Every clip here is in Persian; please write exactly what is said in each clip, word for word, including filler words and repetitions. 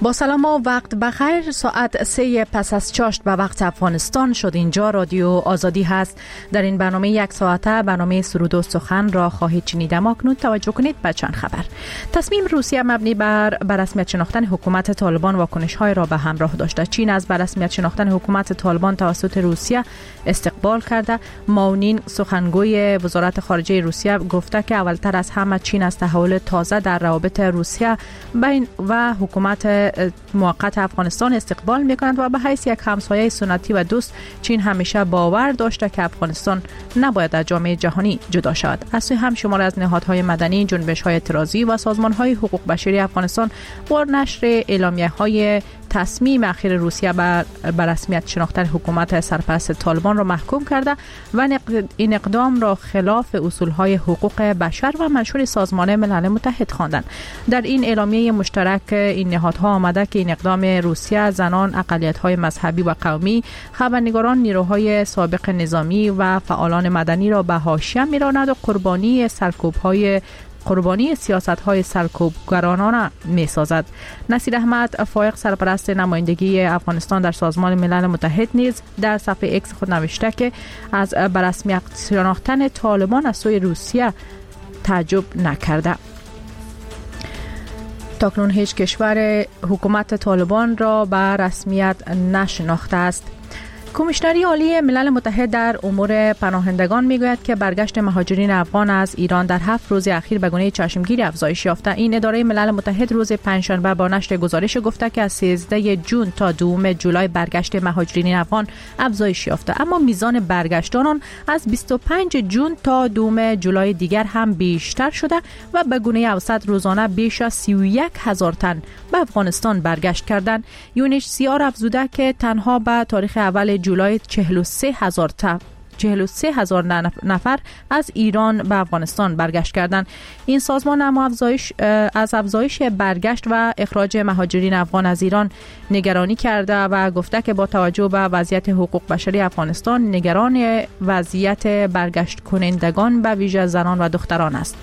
با سلام و وقت بخیر. ساعت سه پس از چاشت به وقت افغانستان شد. اینجا رادیو آزادی هست. در این برنامه یک ساعته برنامه سرود و سخن را خواهید شنید. اما اکنون توجه کنید به چند خبر. تصمیم روسیه مبنی بر برسمیت شناختن حکومت طالبان واکنش‌های را به همراه داشته. چین از برسمیت شناختن حکومت طالبان توسط روسیه استقبال کرده. ماونین سخنگوی وزارت خارجه روسیه گفته که اولتر از همه چین از تحول تازه در روابط روسیه بین و حکومت موقت افغانستان استقبال می‌کنند و به حیث یک همسایه سنتی و دوست چین همیشه باور داشته که افغانستان نباید از جامعه جهانی جدا شود. از سوی هم شمار از نهادهای مدنی، جنبش‌های اعتراضی و سازمان‌های حقوق بشری افغانستان با نشر اعلامیه‌های تصمیم اخیر روسیه بر رسمیت شناختن حکومت سرپرست طالبان را محکوم کرده و این اقدام را خلاف اصولهای حقوق بشر و منشور سازمان ملل متحد خواندند. در این اعلامیه مشترک این نهادها آمده که این اقدام روسیه زنان، اقلیت‌های مذهبی و قومی، خبرنگاران، نیروهای سابق نظامی و فعالان مدنی را به حاشیه می‌راند و قربانی سرکوب‌های قربانی سیاست‌های سرکوبگرانانه می‌سازد. نصیر احمد فائق سرپرست نمایندگی افغانستان در سازمان ملل متحد نیز در صفحه ایکس خود نوشته که از برسمیت شناختن طالبان از سوی روسیه تعجب نکرده. تاکنون هیچ کشور حکومت طالبان را به رسمیت نشناخته است. کمیشنری عالی ملل متحد در امور پناهندگان میگوید که برگشت مهاجرین افغان از ایران در هفت روز اخیر به گونه چشمگیری افزایش یافته. این اداره ملل متحد روز پنجشنبه با نشر گزارش گفته که از سیزده جون تا دوم جولای برگشت مهاجرین افغان افزایش یافته، اما میزان برگشتانان از بیست و پنج جون تا دوم جولای دیگر هم بیشتر شده و به گونه اوسط روزانه بیش از سی و یک هزار تن به افغانستان برگشت کردند. یونش سیار افزوده که تنها به تاریخ اول جولای چهل و سه هزار تا چهل و سه هزار نفر از ایران به افغانستان برگشت کردند. این سازمان اما افزایش از افزایش برگشت و اخراج مهاجرین افغان از ایران نگرانی کرده و گفته که با توجه به وضعیت حقوق بشری افغانستان نگران وضعیت برگشت کنندگان به ویژه زنان و دختران است.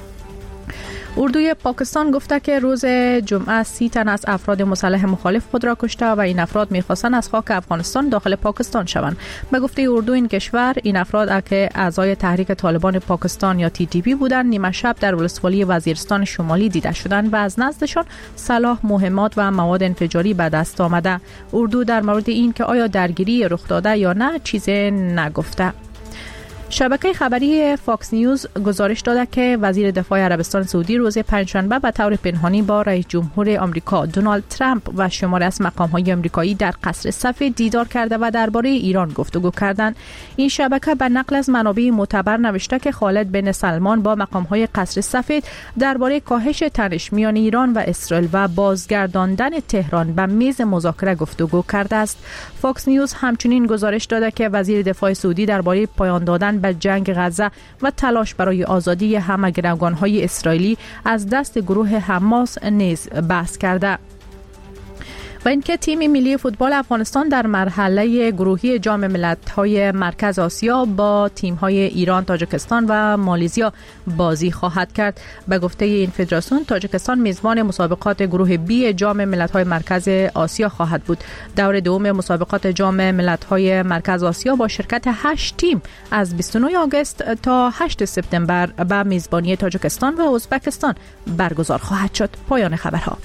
اردوی پاکستان گفته که روز جمعه سی تن از افراد مسلح مخالف خود را کشته و این افراد می‌خواستند از خاک افغانستان داخل پاکستان شوند. به گفته اردو این کشور، این افراد که اعضای تحریک طالبان پاکستان یا تی تی پی بودند، نیمه شب در ولسوالی وزیرستان شمالی دیده شدند و از نزدشان سلاح، مهمات و مواد انفجاری به دست آمده. اردو در مورد این که آیا درگیری رخ داده یا نه چیزی نگفته. شبکه خبری فاکس نیوز گزارش داده که وزیر دفاع عربستان سعودی روز پنجشنبه به طور پنهانی با رئیس جمهور آمریکا دونالد ترامپ و شماری از مقام‌های آمریکایی در قصر سفید دیدار کرده و درباره ایران گفتگو کردند. این شبکه به نقل از منابع معتبر نوشته که خالد بن سلمان با مقام‌های قصر سفید درباره کاهش تنش میان ایران و اسرائیل و بازگرداندن تهران به میز مذاکره گفتگو کرده است. فاکس نیوز همچنین گزارش داده که وزیر دفاع سعودی درباره پایان دادن به جنگ غزه و تلاش برای آزادی همگرایان‌های اسرائیلی از دست گروه حماس نیز بحث کرده. و اینکه تیم ملی فوتبال افغانستان در مرحله گروهی جام ملت‌های مرکز آسیا با تیم‌های ایران، تاجیکستان و مالزیا بازی خواهد کرد. به گفته این فدراسیون، تاجیکستان میزبان مسابقات گروه بی جام ملت‌های مرکز آسیا خواهد بود. دور دوم مسابقات جام ملت‌های مرکز آسیا با شرکت هشت تیم از بیست و نه آگوست تا هشت سپتامبر به میزبانی تاجیکستان و ازبکستان برگزار خواهد شد. پایان خبرها.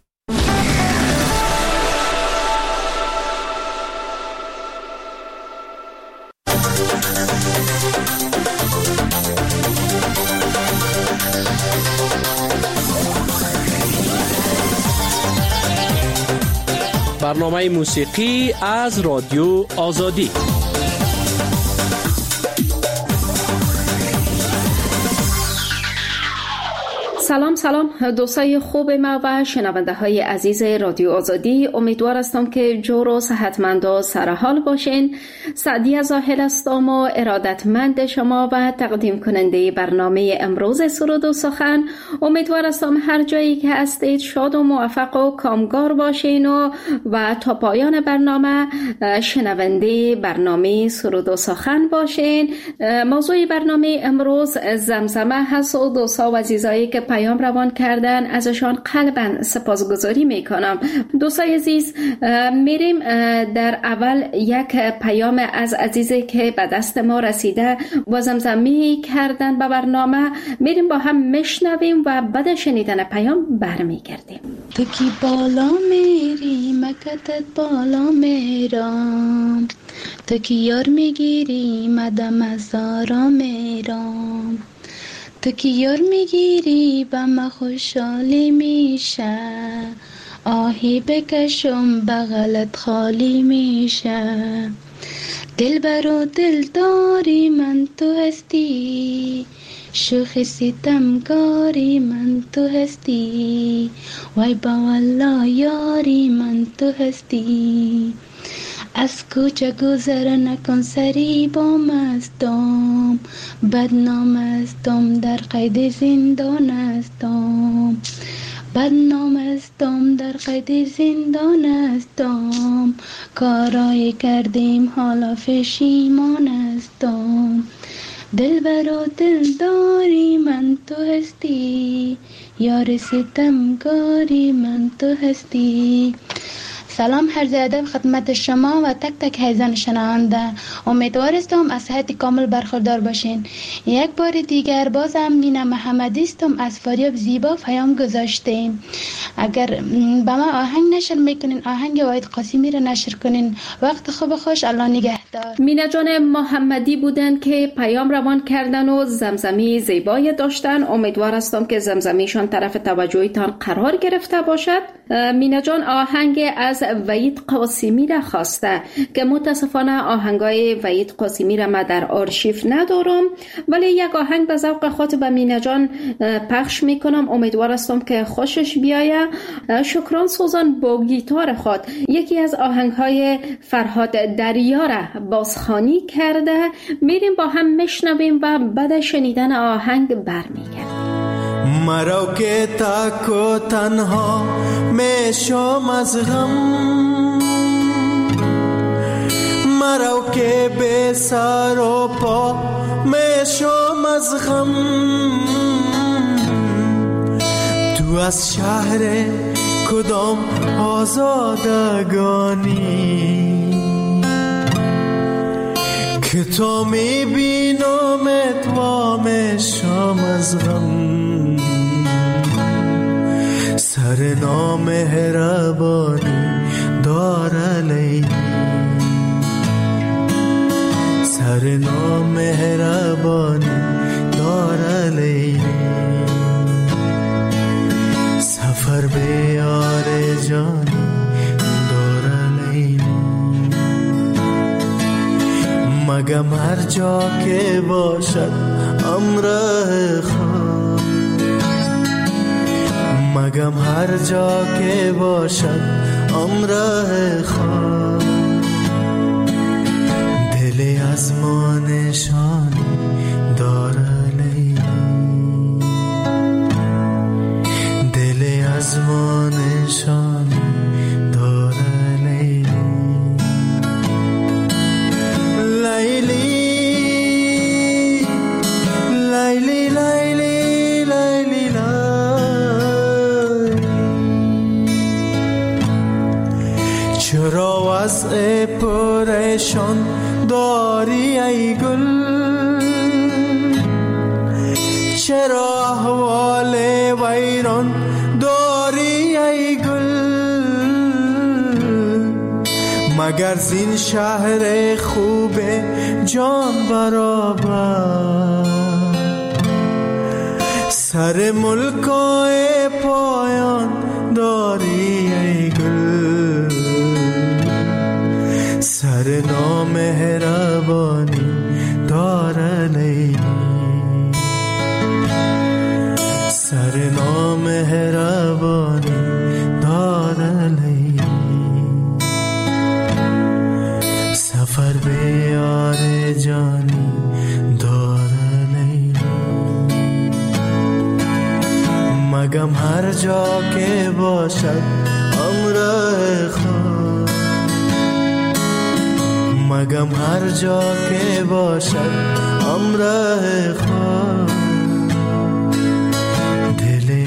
برنامه موسیقی از رادیو آزادی. سلام سلام دوستای خوب ما و شنونده های عزیز رادیو آزادی، امیدوار هستم که جور و صحتمند و سرحال باشین. سعدیه زاهد هستم و ارادتمند شما و تقدیم کننده برنامه امروز سرود و سخن. امیدوار هستم هر جایی که هستید شاد و موفق و کامگار باشین و و تا پایان برنامه شنونده برنامه سرود و سخن باشین. موضوع برنامه امروز زمزمه هست و دوستا و عزیزایی که پیام روان کردن، ازشان قلباً سپاسگزاری میکنم. دوستای عزیز، میریم در اول یک پیام از عزیزی که به دست ما رسیده و زمزمی کردن به برنامه، میریم با هم میشنویم و بعد شنیدن پیام برمیگردیم. تو کی بالا میری مکتت بالا میرم، تو کی یار میگیری مدم از آرام میرم، تو کی یار میگیری به ما خوشحالی میشه، آهی بکشم بغلت خالی میشه، دل برو دل داری من تو هستی، شوخ ستمگاری من تو هستی، وای با والله یاری من تو هستی، از کوچه گذر نکن سری با مستم، بدنام استم در قید زندان استم، بدنام استم در قید زندان استم، کارای کردیم حالا پشیمان استم، دل برا دل داری من تو هستی، یار ستمگاری من تو هستی. سلام عرض ادب خدمت شما و تک تک حیزان شنونده. امیدوارستم از صحت کامل برخوردار باشین. یک بار دیگر بازم مینا محمدی استم از فاریاب زیبا پیام گذاشتین. اگر به ما آهنگ نشر میکنین آهنگ وحید قاسمی را نشر کنین. وقت خوب خوش، الله نگهدار. مینا جان محمدی بودن که پیام روان کردن و زمزمی زیبای داشتن. امیدوار هستم که زمزمیشان طرف توجهتان قرار گرفته باشد. مینا جان آهنگ از وحید قاسمی را خواسته که متاسفانه آهنگای وحید قاسمی را من در آرشیو ندارم، ولی یک آهنگ به ذوق خاطب مینا جان پخش میکنم. امیدوار هستم که خوشش بیاید. شکران سوزان با گیتار خود یکی از آهنگهای فرهاد دریا را بازخوانی کرده. میریم با هم میشنویم و بعد شنیدن آهنگ برمیگردیم. مرا که تک و تنها میشم از غم، مرا که به سر و پا میشم از غم، تو از شهر کدام آزادگانی که تو میبینمت و میشم از غم، سر نامهربانی داره لیلی، سر نامهربانی داره لیلی، سفر به یار جانی داره لیلی، مگم هر جا که باشد امر خود، مگم هر جا که باشد امر خود، دل از ما نشان داره لیلی، دل از ما نشان داره لیلی، لیلی لیلی لیلی لیلی چرا وضع پریشان داری ای گل، چرا احوال ویران داری ای گل، مگر زین شهر خوب جان برابر سر ملکای پایان داری ای گل، سر نامهربانی داره لیلی، سر نامهربانی داره لیلی، سفر به یار جانی داره لیلی، مگم هر جا که باشد امر خود، مگم هر جا که باشد امر خود، دل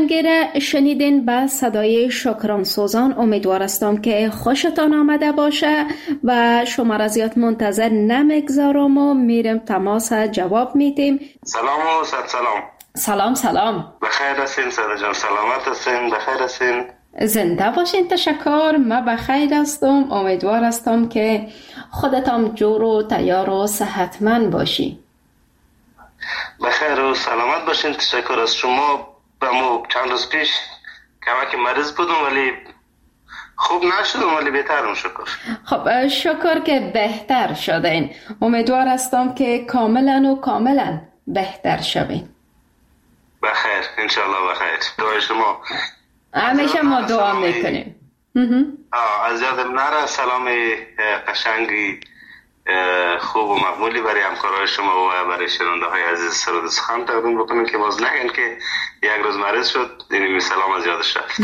آهنگی را شنیدین با صدای شکران سوزان. امیدوار هستم که خوشتان آمده باشه و شما را زیاد منتظر نمیگذارم و میرم تماس جواب میدیم. سلام و صد سلام. سلام سلام. بخیر هستین ساده جان؟ سلامت هستین؟ بخیر هستین؟ زنده باشین. تشکر. من بخیر هستم. امیدوار هستم که خودتان جور و تیار و صحتمند باشی. بخیر و سلامت باشین. تشکر از شما. بمو چند روز پیش کمک مریض بودم ولی خوب نشدم ولی بهترم شکر. خب شکر که بهتر شدین. امیدوار هستم که کاملا و کاملا بهتر شوین. بخیر انشالله بخیر. دعای شما. همیشه ما دعا میکنیم. از یادم نره سلام قشنگی خوب و مقبولی برای همکارای شما و برای شنونده های عزیز سرود سخن تقدیم بکنم که باز نگن که یک روز مریض شد. اینمی سلام از یادش رفت.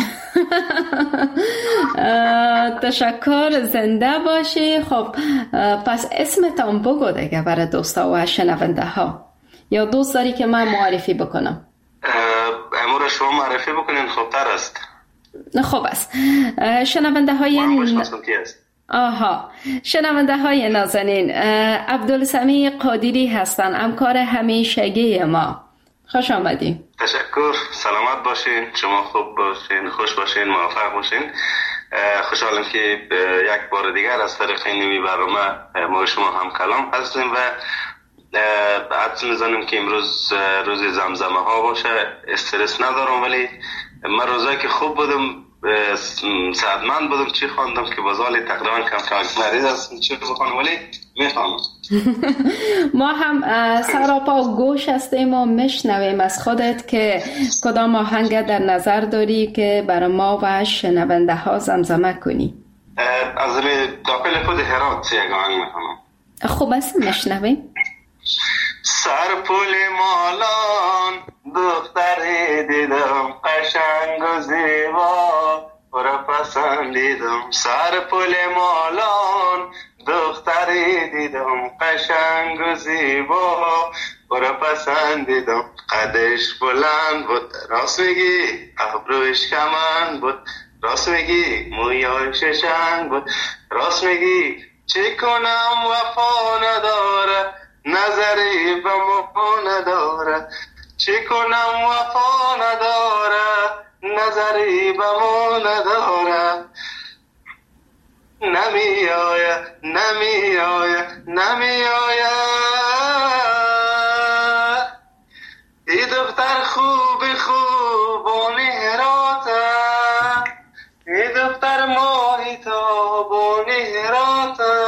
تشکر. زنده باشی. خب پس اسمتان بگو دیگه برای دوستا و شنونده ها، یا دوست داری که من معرفی بکنم؟ امور شما معرفی بکنین خوبتر است. خوب است. شنونده های ن... آها شنونده های نازنین، عبدالسمیع قادری هستن، همکار همیشگی ما. خوش آمدین. تشکر. سلامت باشین. شما خوب باشین، خوش باشین، موفق باشین. خوشحالم که یک بار دیگر از طریق این برنامه ما شما هم کلام هستیم و حدس میزنم که امروز روز زمزمه ها باشه. استرس ندارم ولی من روزایی که خوب بودم سعدمند بودم چی خواندم که بازالی تقریبا کم کم مریض هستم چی بخوانم ولی میفهمم. ما هم سراپا گوش هستیم و میشنویم از خودت که کدام آهنگ در نظر داری که برای ما و شنونده ها زمزمه کنی. از داخل خود هرات یک آهنگ میخوانم. خوب است میشنویم. سر پول مالان دختری دیدم قشنگ و زیبا را پسندیدم. سر پول مالان دختری دیدم قشنگ و زیبا را پسندیدم. قدش بلند بود راست میگی، ابروش کمند بود راست میگی، مویاش شنگ بود راست میگی. چی کنم وفا نداره نظری به مو نداره، چی کنم وفا نداره نظری به مو نداره. نمی آید نمی آید نمی آید ای دختر خوب خوبانی هراته، ای دختر ماهی تابانی هراته.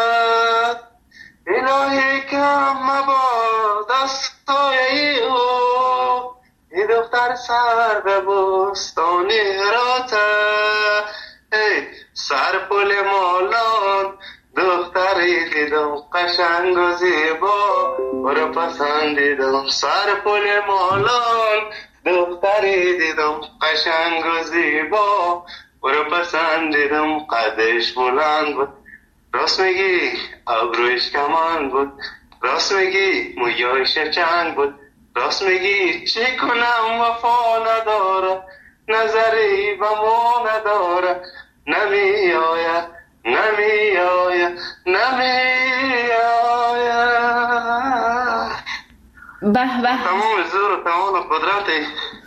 الهی کم مباد دستای او ای دختر سر به بستانی هراته. ای سر پل مالان دختری دیدم قشنگ و زیبا برو پسندیدم. سر پل مالان دختری دیدم قشنگ و زیبا برو پسندیدم. قدش بلند بود راست میگی، ابروش کمان بود راست میگی، مویاش چنگ بود راست میگی. چی کنم وفا نداره نظری به مو نداره. نمی آید نمی آید نمی آید. به به. تمام زور و تمام قدرتی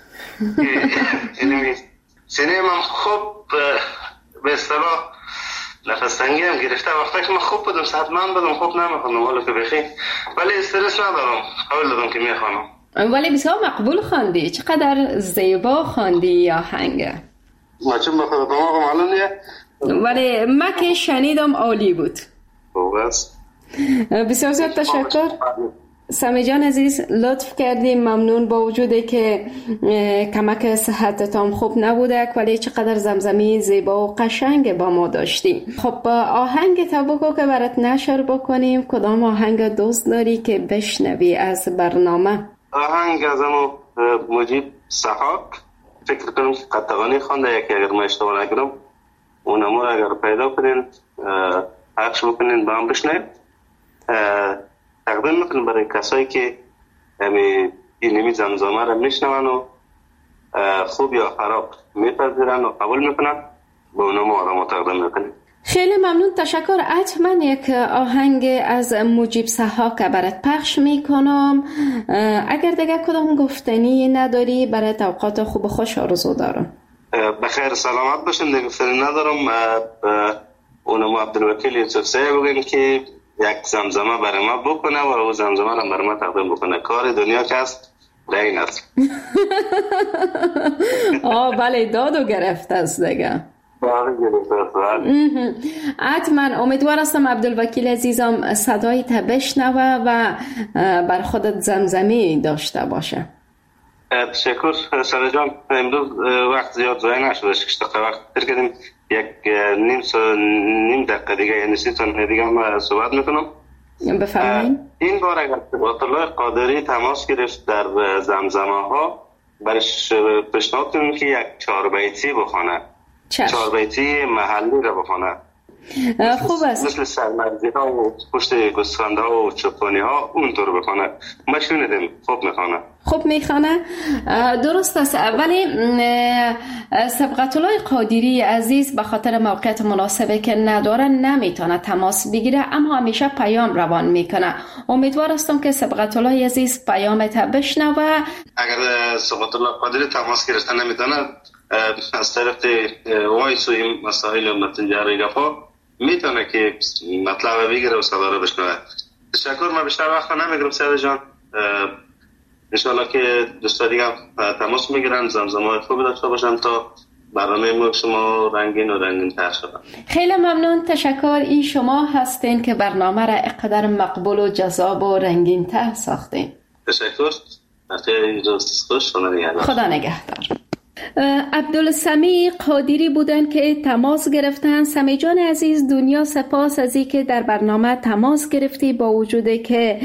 اینمی سینه من خوب به اصطلاح نفس تنگی هم گرفته. وقتی که من خوب بودم صحتمند بودم خوب نمیخوانم حالا که بخیر ولی استرس ندارم. قول دادم که میخوانم. ولی بسیار مقبول خواندی. چقدر زیبا خواندی آهنگ. ما چون بخواد دماغم معلوم نیه ولی من که شنیدم عالی بود. بس بسیار زیاد تشکر. سمی جان عزیز لطف کردیم. ممنون. با وجودی که کمک صحتتان خوب نبوده ولی چقدر زمزمی زیبا و قشنگ با ما داشتی. خب آهنگ تا بگو که برات نشر بکنیم. کدام آهنگ دوست داری که بشنوی از برنامه؟ آهنگ از امو مجیب سحاک فکر کنم که قطعانی خوانده یکی اگر ما اشتباه نکنم اونمو اگر پیدا کنین پخش بکنین با هم بشنویم. تقدیم میکنم برای کسایی که این نمی زمزمه را میشنون و خوب یا خراب میپذیرن و قبول میکنن، به اونا ما آرام تقدیم میکنیم. خیلی ممنون، تشکر. حتما یک آهنگ از مجیب سحاک برات پخش میکنم. اگر دیگه کدام گفتنی نداری برای اوقات خوب و خوش آرزو دارم. بخیر سلامت باشین. دیگه گفتنی ندارم. اونم عبدالوکیل یوسفزی بگیم که یک زمزمه برای ما بکنه و او زمزمه رو برای ما تقدیم بکنه. کار دنیا که است این است. آه بله، دادو گرفته است دیگه. حتما امیدوار هستم عبدالوکیل عزیزم صدای تا بشنوه و بر خودت زمزمی داشته باشه. تشکر سارا جان. امروز وقت زیاد ضایع نشده، شش دقیقه وقت تر کردیم. یک نیم سا نیم دقیقه دیگه یعنی سی ثانیه دیگه هم صحبت میکنم. بفرمایید. این بار اگر آیت الله قادری تماس گرفت در زمزمه ها، برش پیشنهاد کنیم که یک چهار بیتی بخونه. چهار بیتی محلی رو بخونه. خوب است. مثل سرمرزی ها و پشت گوسفنده ها و چوپانی ها اونطور بخونه. ما شنیدیم خوب میخونه. خوب میخونه. درست است. ولی سبقت الله قادری عزیز به خاطر موقعیت مناسبه که نداره نمیتونه تماس بگیره، اما همیشه پیام روان میکنه. امیدوار هستم که سبقت الله عزیز پیامت بشنوه. اگر سبقت الله قادری تماس گرفتن نمیتونه، از طرف وایس و این مسائل مسنجر گفا میتونه که مطلب بگیره و صدا رو بشنوه. تشکر. ما بیشتر وقت نمیگیرم سیاد جان. انشاءالله که دوستا دیگه تماس میگیرن، زمزمه خوبی داشته باشن تا برنامه ما شما رنگین و رنگین تر شدن. خیلی ممنون. تشکر. این شما هستین که برنامه را اقدر مقبول و جذاب و رنگین تر ساختین. تشکر. خیلی روز خوش. خدا نگهدار. عبدالسمیع قادری بودن که تماس گرفتن. سمی جان عزیز، دنیا سپاس از این که در برنامه تماس گرفتی با وجودی که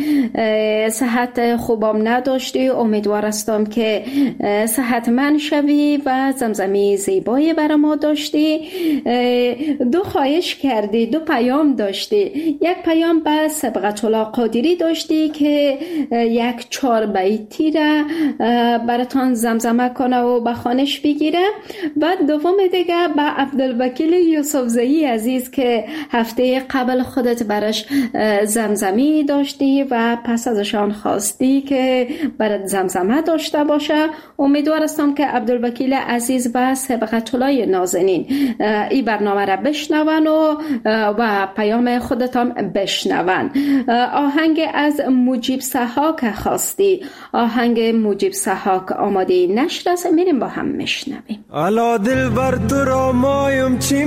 صحت خوبم نداشتی. امیدوار هستم که صحتمند شوی و زمزمه زیبایی برای ما داشتی. دو خواهش کردی، دو پیام داشتی. یک پیام به سبقت الله قادری داشتی که یک چهار بیتی را براتان زمزمه کنه و بخوانش بگیره. بعد دوم دیگه به عبدالوکیل یوسفزی عزیز که هفته قبل خودت برش زمزمی داشتی و پس ازشان خواستی که برات زمزمه داشته باشه. امیدوار هستم که عبدالوکیل عزیز و سبقت الله نازنین این برنامه را بشنون و و پیام خودتان بشنون. آهنگ از مجیب سحاک خواستی. آهنگ مجیب سحاک آماده نشر است، میریم با هم میشنویم. الا دل بر تو را مایم چی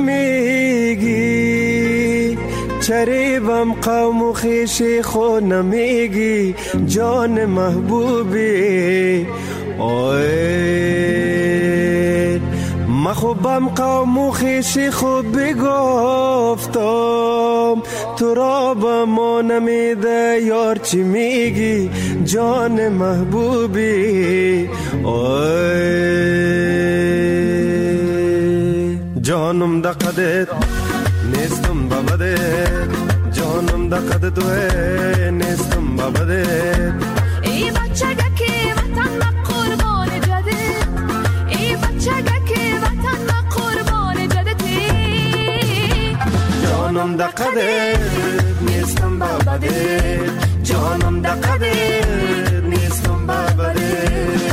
میگی، چریبم قوم و خیشی خود نمیگی، جان محبوبی آید مخوبم قوم و خیشی خود بگفتم، تو را با ما نمیده یار چی میگی، جان محبوبی آید جانم دا قدت نیستم بابدت، جانم دا قدت توه نیستم بابدت. ای بچه که وطن ما قربان جدت، ای بچه که وطن ما قربان جدتی، جانم دا قدت نیستم بابدت، جانم دا قدت نیستم بابدت.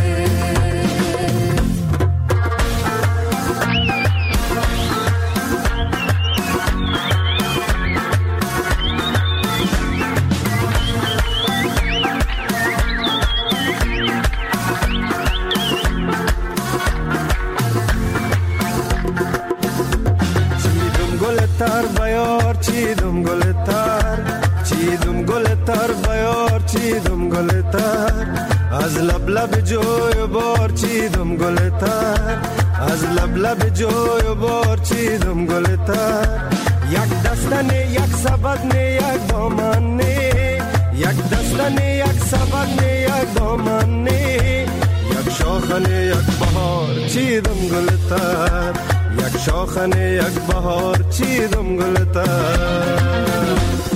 تر بیار چیدم گل تر، چیدم گل تر بیار چیدم گل تر، از لب لب جوی بار چیدم گل تر، از لب لب جوی بار چیدم گل تر. یک دستنه یک سبدنه یک دامنه، یک دستنه یک سبدنه یک دامنه، یک شاخنه یک بهار چیدم گل تر، یک شاخنه یک بهار چیدم گلتر.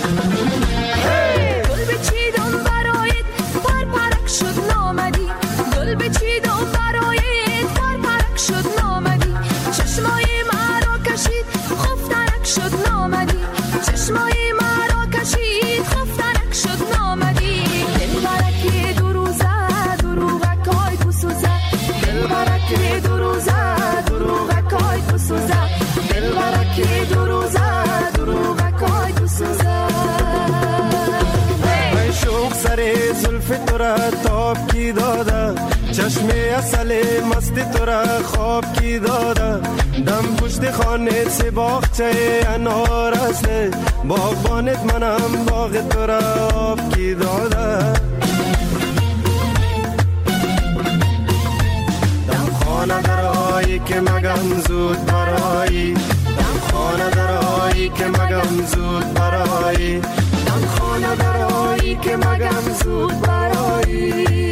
گل بچیدم برایت پر پرک شد نامدی، گل بچیدم برایت پر را تاب کی داده، چشم اصل مست تو را خواب کی داده. دم پشت خانه سی باغچه انار است، باغبانت منم باغ تو را آب کی داده. دم خانه درایی که مگم زود برایی، دم خانه درایی که مگم زود برایی، دم خانه درایی که مگم زود برایی.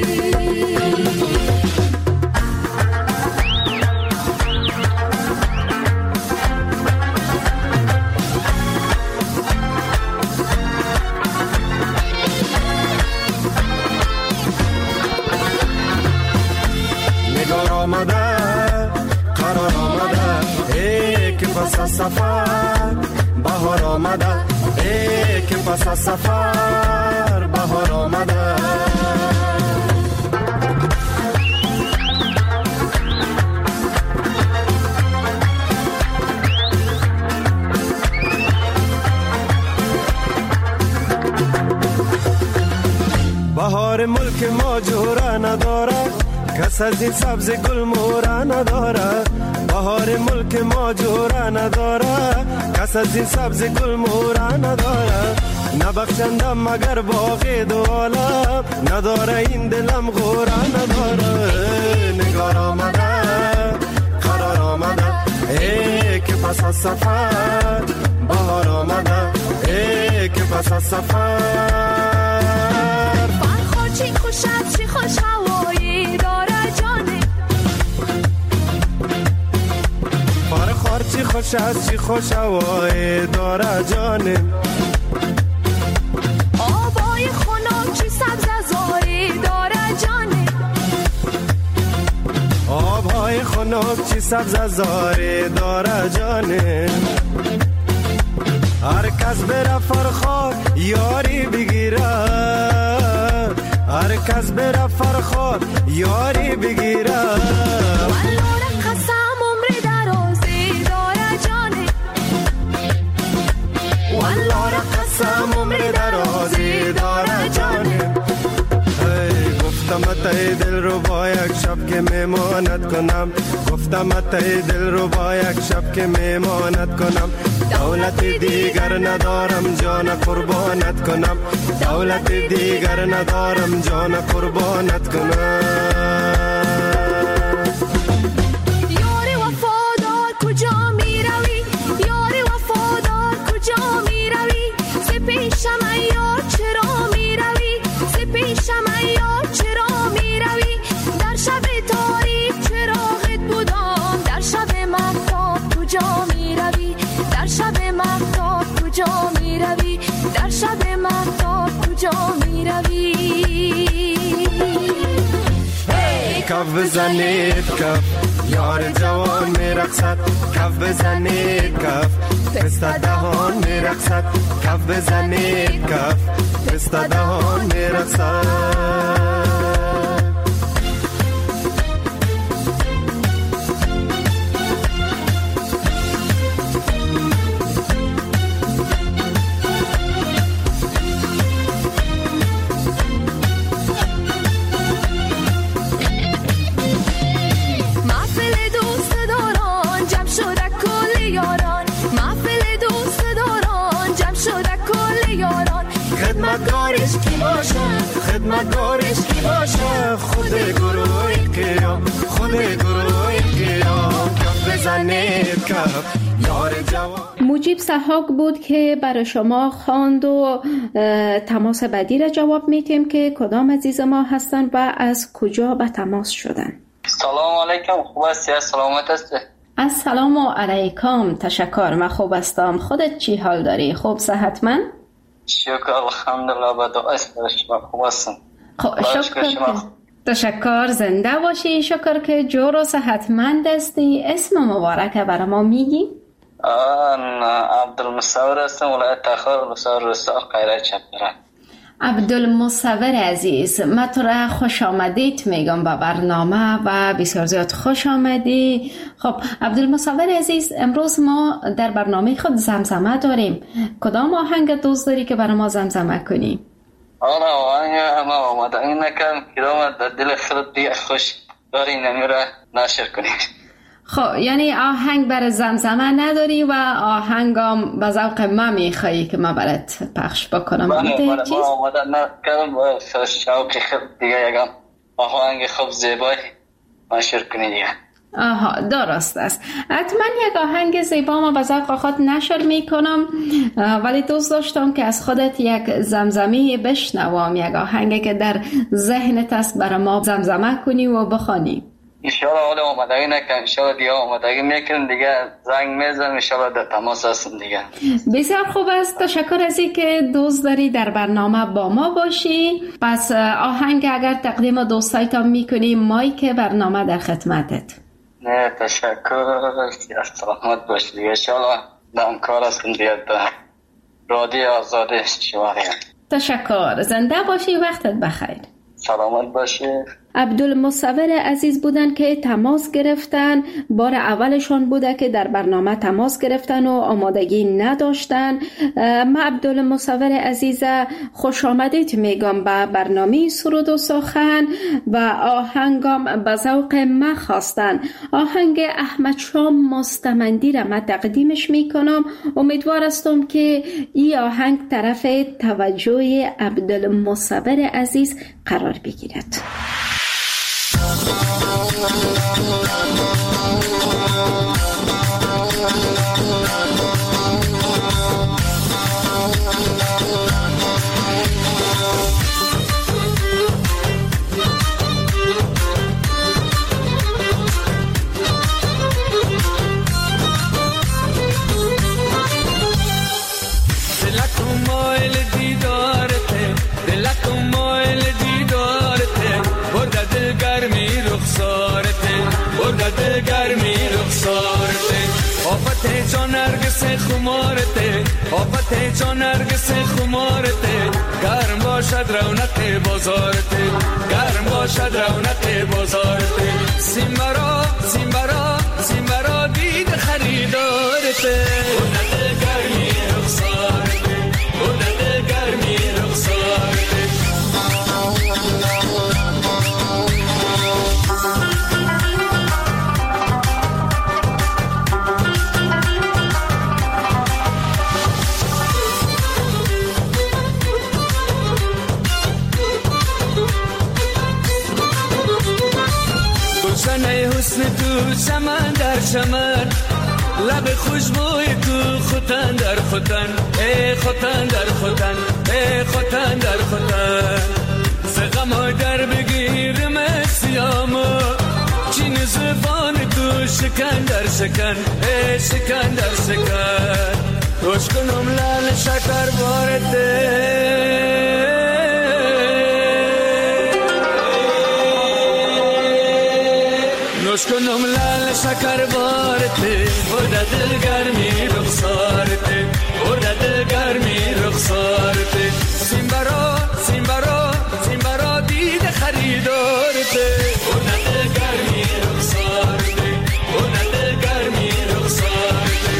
آمده قرار آمده ای که پس از سفر بهار آمده، ای که پس از سفر بهار آمده. بهار ملک ما جوره نداره، کس از این سبز گل موره نداره. بهار ملک ما جوره نداره، کس از این سبز گل موره نداره. نبخشندم مگر باقی دو عالم، نداره این دلم غوره نداره. نگار آمده قرار آمده ای که پس از سفر بهار آمده، ای که پس از سفر. فرخار چی خوش است چی خوش هوایی داره جانه، فرخار چی خوش است چی خوش هوایی داره جانه. آبای خنک چی سبز زاری داره جانه، آبهای خنک چی سبز زاری داره جانه. هر کس بره فرخار یاری بگیره، هر کس بره فرخار یاری بگیره. والله قسم عمر درازی داره جانه، والله قسم عمر درازی داره جانه. گفتم اتای دل رو با یک شب که میمانت کنم، گفتم اتای دل رو با یک شب که میمانت کنم. دولت دیگر ندارم جان قربانت کنم، دولت دیگر ندارم جان قربانت کنم. یاری وفادار کجا می روی، یاری وفادار کجا می روی. ز پیشم ایار چرا می روی، ز پیشم ایار چرا می روی. در شب تاریک چراغت بودم، در شب مهتاب کجا می روی، در شب مهتاب کجا می روی، در شب مهتاب کجا می روی. کف بزنید کف یار جوان میرقصد، کف بزنید کف پسته دهان میرقصد، کف بزنید کف پسته دهان میرقصد. خدمتگارش کی باشه، خدمتگارش کی باشه. خود گروه قیام، خود گروه قیام. کف بزنید کف یار جوان. مجیب سحاق بود که برای شما خواند و تماس بعدی را جواب میتیم که کدام عزیز ما هستن و از کجا به تماس شدن. سلام علیکم، خوب هستی؟ سلامت هستی؟ السلام علیکم، تشکر، من خوب هستم. خودت چی حال داری؟ خوب صحتمند؟ شکر الحمدلله، با دعای شما خوب هستم. شکر تشکر، زنده باشی. شکر که جور و صحتمند هستی. اسم مبارک برای ما میگی؟ عبدالمصور هستم، ولایت تخار، ولسوالی رستاق، قیره چپره. عبدالمصور عزیز، من تو را خوش آمدید میگم به برنامه و بسیار زیاد خوش آمدی. خب عبدالمصور عزیز، امروز ما در برنامه خود زمزمه داریم. کدام آهنگ دوست داری که برای ما زمزمه کنی؟ آره آهنگ ما آماده این نکم کدام در دل خود دیگه خوش داری نمیره نشر کنید. خب یعنی آهنگ بر زمزمه نداری و آهنگم به ذوق ما میخوایی که ما برات پخش بکنم؟ بله بله ما آماده نکردم با شوق خود دیگه یکم آهنگ خوب زیبای نشر کنید دیگه. آها درست است. حتما یک آهنگ زیبا ما به ذوق خود نشر میکنم، ولی دوست داشتم که از خودت یک زمزمه بشنوم، یک آهنگی که در ذهنت است برای ما زمزمه کنی و بخوانی. انشالله حالا آمادگی نکن، انشالله دیگه آمادگی میکنم دیگه زنگ میزنم، انشالله در تماس هستم دیگه. بسیار خوب است، تشکر از این که دوست داری در برنامه با ما باشی. پس آهنگ اگر تقدیم دوستایتان میکنی مایک برنامه در خدمتت. نه تشکر، سلامت باشی دیگه، انشالله دم کار هستم دیگه در رادیو آزادی شما دیگه. تشکر، زنده باشی، وقتت بخیر. سلامت باشی. عبدالمصور عزیز بودن که تماس گرفتن، بار اولشان بوده که در برنامه تماس گرفتن و آمادگی نداشتن. ما عبدالمصور عزیز خوش آمدید میگم به برنامه سرود و سخن و آهنگم به ذوق ما خواستن. آهنگ احمد شاه مستمندی را من تقدیمش میکنم، امیدوار هستم که این آهنگ طرف توجه عبدالمصور عزیز قرار بگیرد. گرمی رخسارته آفت جان نرگس خمارته آفت جان نرگس خمارته گرم باشد رونق بازارته گرم باشد رونق بازارته سیمبرا سیمبرا سیمبرا دید خریدارته اونت گرمی رخسارته اونت گرمی رخسارته حسن تو چمن در چمن لب خوشبوی تو خوتن در خوتن ای خوتن در خوتن ای خوتن در خوتن زغم در بگیرم سیامو چین زبان تو شکن در شکن ای شکن در شکن روش کنم لال شکر بارده نوش کنم لال شکر بارته برده دل گرمی رخسارته برده دل گرمی رخسارته سیمبرا سیمبرا سیمبرا دید خریدارته برده دل گرمی رخسارته برده دل گرمی رخسارته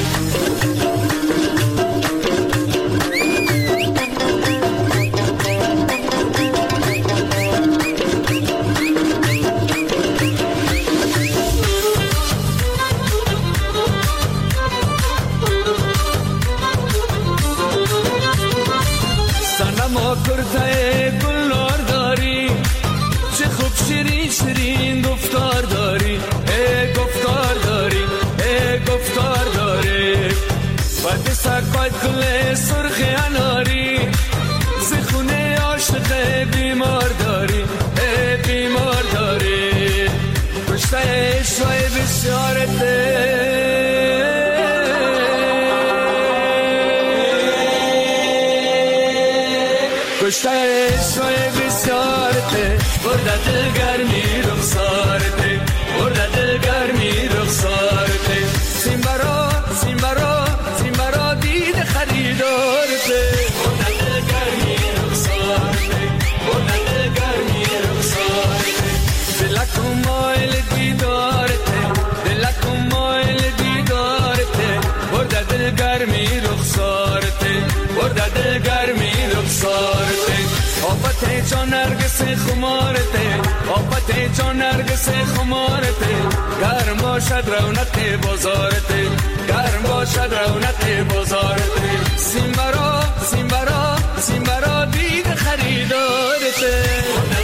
جان نرگس خمارته آفت جان نرگس خمارته گرم باشد رونق بازارته گرم باشد رونق بازارته سیمبرا سیمبرا سیمبرا دید خریدارته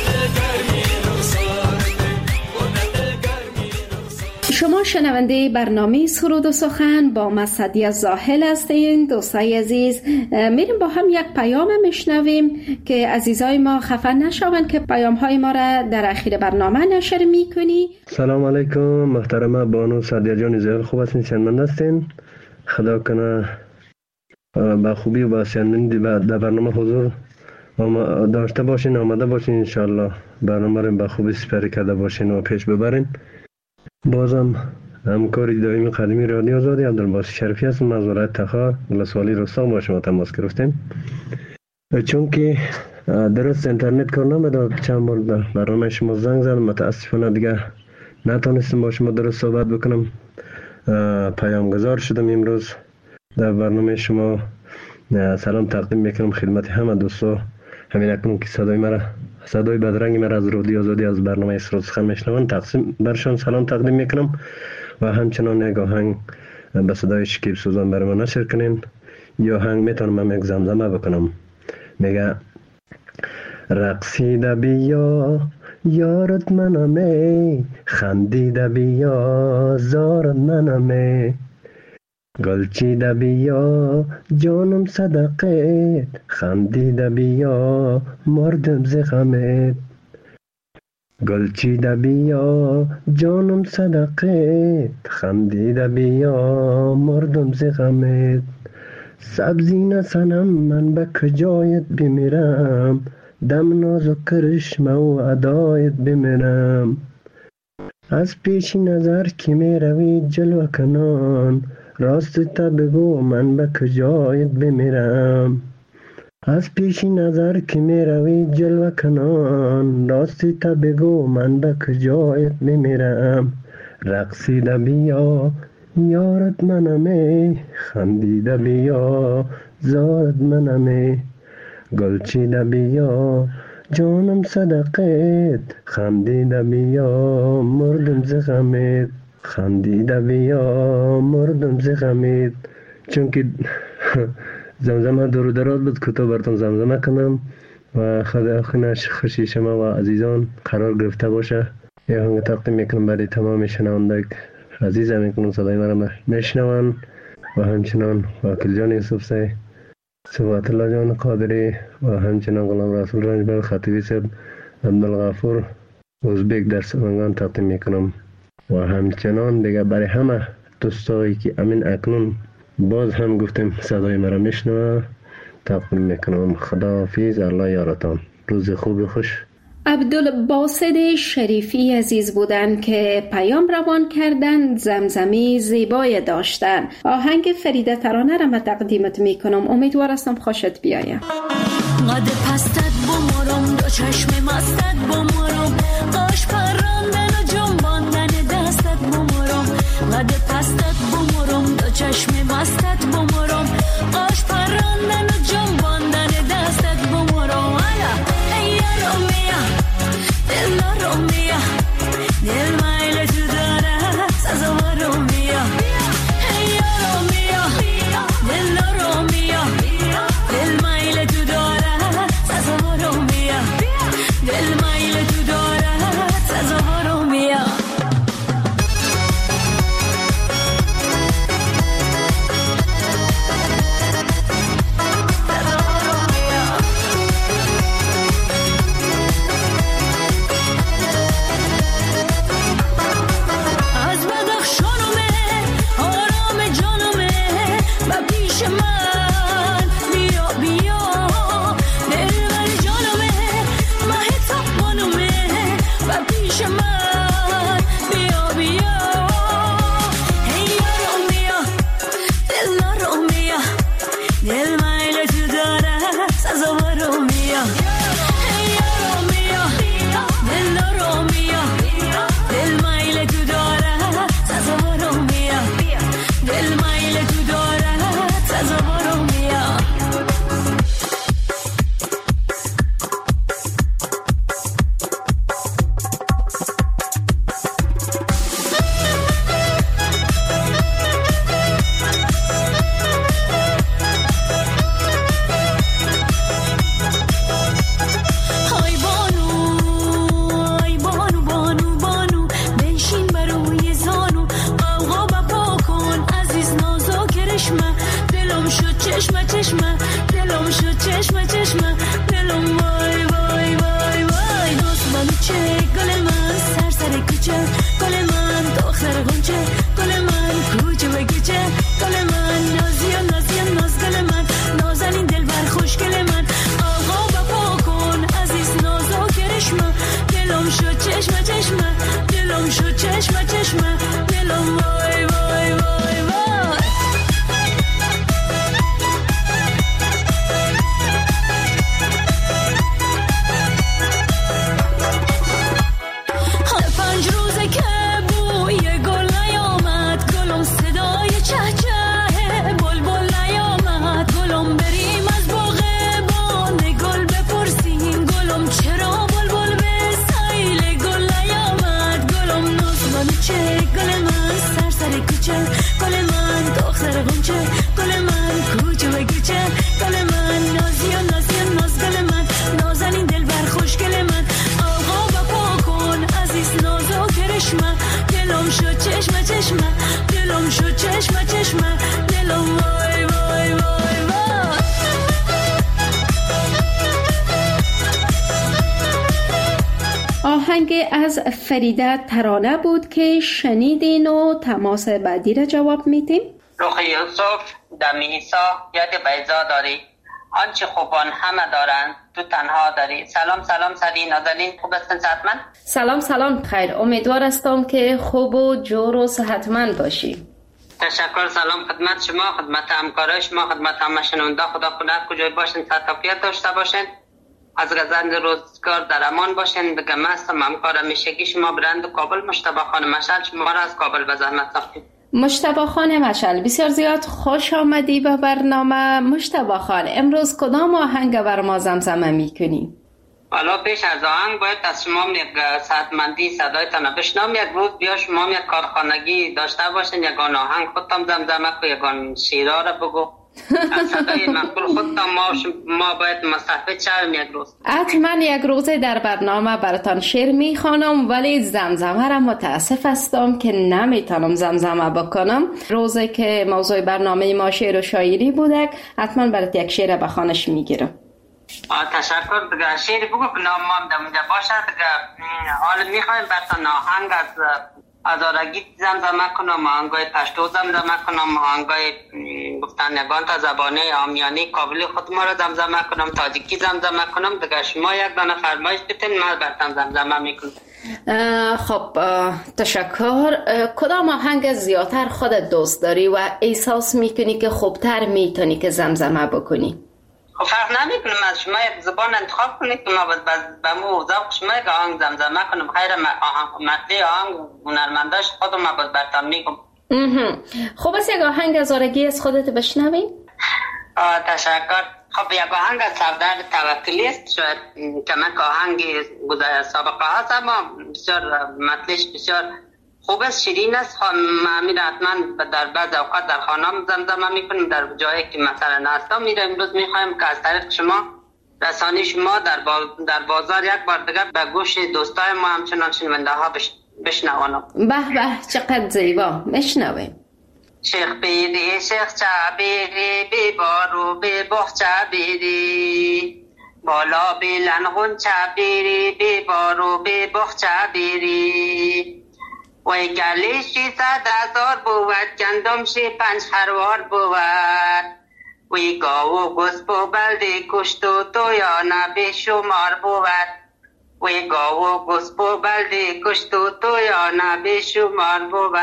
شما شنونده برنامه سرود و سخن با مسعدی زاهل هستین. دوستای عزیز، میریم با هم یک پیام میشنویم که عزیزای ما خفه نشوند که پیام های ما را در اخیر برنامه نشر میکنی. سلام علیکم محترمه بانو سعدیه جان زاهل، خوب هستین؟ شنونده هستین؟ خدا کنه با خوبی و با شنوندی در برنامه حضور داشته باشین، آمده باشین. انشالله برنامه رو با خوبی سپری کرده باشین و پیش ببرین. بازم همکاری دائمی قدیمی رادیو آزادی عبدالباسط شریفی هستم از ولایت تخار ولسوالی رستم با شما تماس گرفتیم. چون که درست اینترنت کار نمی‌داد، چند بار برنامه شما زنگ زدم، متاسفانه دیگه نتونستم با شما درست صحبت بکنم. پیامگذار شدم امروز در برنامه شما. سلام تقدیم میکنم خدمت همه دوستا. همین اکنون که صدای مرا صدای بدرنگ مرا از رادیو آزادی از برنامه سرود سخن میشنوند، تقسیم برشان سلام تقدیم میکنم و همچنان یک آهنگ به صدای شکیب سوزان برای ما نشر کنین. یا آهنگ میتونم یک زمزمه بکنم، میگه رقصیده بیا یارت منمه، خندیده بیا زارت منمه، گلچیده بیا جانم صدقت، خندیده بیا مردم ز غمت، گلچیده بیا جانم صدقت، خندیده بیا مردم ز غمت، سبزی نسنم من به کجایت بمیرم، دم ناز و کرشمه و ادایت بمیرم، از پیش نظر که می روی جلو کنان، راست تا بگو من به کجایت بمیرم، از پیش نظر که می روی جلو کنان، راست تا بگو من به کجایت بمیرم، رقصیده بیا یارت منمه، خندیده بیا زارت منمه، گلچیده بیا جانم صدقت، خندیده بیا مردم ز غمت، خندیده بیا مردم ز غمت. چون که زمزمه دور و دراز بود که تو براتون زمزمه کنم و خدا خونش خوشی شما و عزیزان قرار گرفته باشه. یه هنگ تقدیم میکنم برای تمام شنونده عزیز میکنم صدای مرا میشنون و همچنان واکل جان یوسف سی، صفات الله جان قادری و همچنان غلام رسول رنجبر خطیبی صاحب، عبدالغفور ازبک در سمنگان تقدیم میکنم و همچنان دیگه برای همه دوستایی که امین اکنون باز هم گفتیم صدای مرا میشنوه تقدیم میکنم. خداحافظ، الله یارتان، روز خوب خوش. عبدالباسط شریفی عزیز بودن که پیام روان کردن، زمزمی زیبای داشتن. آهنگ فریده ترانه را من تقدیمت میکنم، امیدوار هستم خوشت بیاید. قد پستت بمرم، دو چشم مستت بمرم، قاش پراندن و جنباندن دستت بمرم، قد پستت بمرم، دو چشم مستت بمرم، قاش پراندن و جنباندن دستت بمرم. ای یارو میا دل رو میا، دل مایل تو داره سازوارو میا، ای یارو میا دل رو میا، دل مایل تو داره سازوارو میا، دل مایل تو داره چشم چشم دلم وای وای وای وای. پنج روزه که بوی گل نیامد گلم صدای چه چه بلبل نیامد گلم بریم از باغ بان گل بپرسیم گلم چرا بلبل به سیل گل نیامد گلم نازوان چه گل من سر سر کوچه گل من دختر غنچه گل من کوچه و کوچه گل من نازی و نازی و ناز گل من نازنین دل بر خوش گل من آقا با کن عزیز نازو کرشمه دلم شد چشمه چشمه دلم شد چشمه چشمه دلم وای وای وای وای. آهنگ از فریده ترانه بود که شنیدین و تماس بعدی را جواب میدیم. رخ یوسف دمیسا یاد بیضا داری آنچه خوبان همه دارند تو تنها داری. سلام سلام سری نازنین خوب هستن صحتمند؟ سلام سلام خیر امیدوار هستم که خوب و جور و صحتمند باشی. تشکر. سلام خدمت شما خدمت همکارای شما خدمت همه شنونده. خدا خدا کجای باشین صحت عافیت داشته باشین از گزند روزگار در امان باشین. بگم هستم همکار همیشگی شما برند کابل مجتبی خانم مشعل شما را از کابل به زحمت ساختیم. مجتبی خان مشعل بسیار زیاد خوش آمدی به برنامه. مجتبی خان امروز کدام آهنگ بر ما زمزمه میکنی؟ حالا پیش از آهنگ باید از شما یک صحتمندی صدایتان بشنوم. یک روز بیا شما یک کارخانگی داشته باشین یگان آهنگ خودتان زمزمه کو یگان شیرا را بگو از صدای مقبول خودتان ما, ما باید مستفید شویم یک روز. حتما یک روز در برنامه براتان شعر میخوانم ولی زمزمه را متاسف هستم که نمیتونم زمزمه بکنم. روزی که موضوع برنامه ما شعر و شاعری بوده حتما برات یک شعر بخوانش میگیرم. تشکر. دیگه شعر بگو که نامم در اونجا باشه. دیگه حالا میخوایم براتان آهنگ از ازارگی زمزمه کنم آهنگای پشتو زمزمه کنم آهنگای گفتن یگان تا زبانه آمیانی کابلی خود ما را زمزمه کنم تاجیکی زمزمه کنم. دیگه شما یک دانه فرمایش بتین من براتان زمزمه میکنم. خب تشکر. کدام آهنگ زیادتر خودت دوست داری و احساس میکنی که خوبتر میتونی که زمزمه بکنی؟ خب فرق نمیکنم از شما یک زبان انتخاب کنید که ما به مو ذوق شما یک آهنگ زمزمه کنم. خیر آهنگ متن آهنگ هنرمنداش خودم ما باز براتون میگم. خب بس یک آهنگ از آرگی از خودت بشنویم. تشکر. خب یک آهنگ از سردار توکلی است شاید کمک آهنگ سابقه هست اما بسیار متنش بسیار خوب است شیرین است. من حتما در بعض اوقات در خانم زمزمه میکنیم در جایی که مثلا هستم میره. امروز میخوایم که از طریق شما رسانی شما در, با در بازار یک بار دیگر به گوش دوستای ما همچنان شنونده ها بش بشنوانم. به به چقدر زیبا میشنویم. شیخ بیری شیخ چابیری بی بارو بی بخ چابیری بالا بیلن غن چابیری بی بارو بی بخ چابیری وی گلی شیصد هزار بود گندم شی پنج خروار بود وی گاو و گسب و بلدی کشت و تویانه بی شمار بود وی گاو و گسب و بلدی کشت و تویانه بی شمار بود.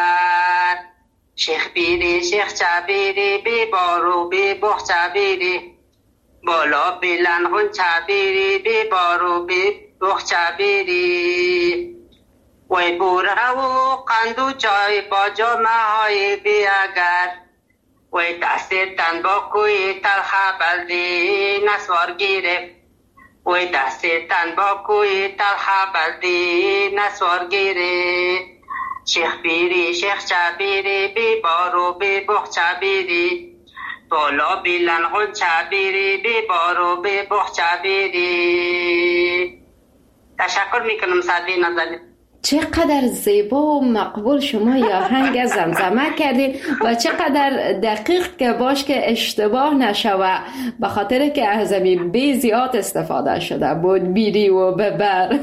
شیخ بیری شیخ چابیری بی بارو بی بخ چابیری بالا بی لنغون چابیری بی بارو بی بخ چابیری وی بوره و قندو چای با جامعه های بیاگر وی دست تن با کوی تلخه بلدی نسوار گیره وی دست تن با کوی تلخه بلدی نسوار گیره. شیخ بیری شیخ چابیری بی بارو بی بخ چابیری بالا بی لنغون چابیری بی بارو بی بخ چابیری. تشکر میکنم سعدی نازنین. چقدر زیبا و مقبول شما یا آهنگ زمزمه کردین و چقدر دقیق که باش که اشتباه نشوه به خاطر که از همین بی زیاد استفاده شده بود بیری و ببر.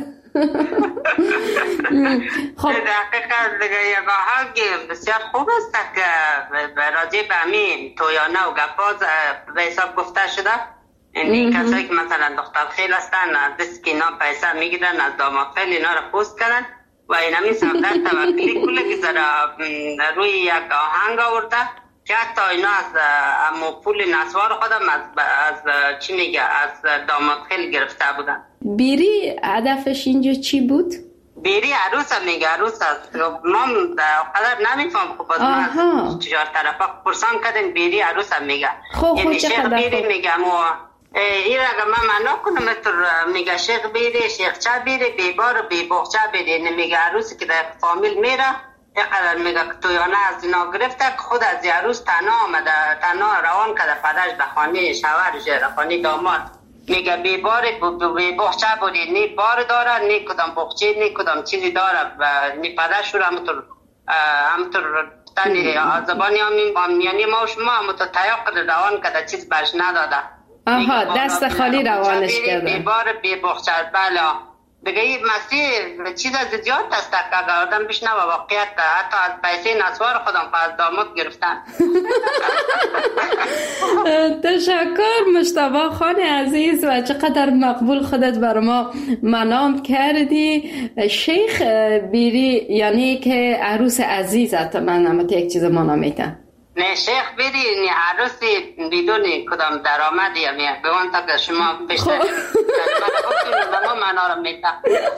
خب دقیقا دیگه یک آهنگ بسیار خوب است که راجع به همین تویانه و گپاز به حساب گفته شده. این کسایی که مثلا دختر خیل هستن از دست که اینا پیسه میگیرن از داماد خیل اینا رو پوست کردن و اینمی صفحه توکلی کله که زره روی یک آهنگ آورده که حتی اینا از امو پول نسوار خودم از, از چی میگه از داماد خیلی گرفته بودن. بیری هدفش اینجا چی بود؟ بیری عروس هم میگه عروس هست. ما قدر نمیفهم خب از ما چجار طرفا پرسان کردن بیری عروس هم میگه. یعنی شیخ بیری میگه مو این اگر من معنا کنم اتر میگه شیخ بیری شیخ چه بیری بیبار و بیبوخ چه بیری. یعنی میگه عروسی که در فامیل میره اینقدر میگه که تویانه از اینا گرفته که خود از عروس تنها آمده تنها روان کرده پدرش به خانه شوهرش به خانه داماد. میگه بی بار بی بخچه بودی نی بار داره نی کدام بخچه نی کدام چیزی داره و نی پدرش رو همونطور همونطور تنی زبانی همین یعنی ما و شما همونطور تیاق روان کرده چیز برش نداده. آها دست خالی روانش کرده. بی بار بی بخچه بله دیگه این مسیح چیز از زیاد دست که آدم بشنه و واقعیت حتی از پیسه نسوار خودم از داماد گرفتن. تشکر مجتبی خان عزیز و چقدر مقبول خودت بر ما منام کردی. شیخ بیری یعنی که عروس عزیزت من همت یک چیز ما نمیتن. نه شیخ بیری نه عروسی بدون کدام درآمدی همیه به اون تا که شما بیشتر ما منا رو میتن.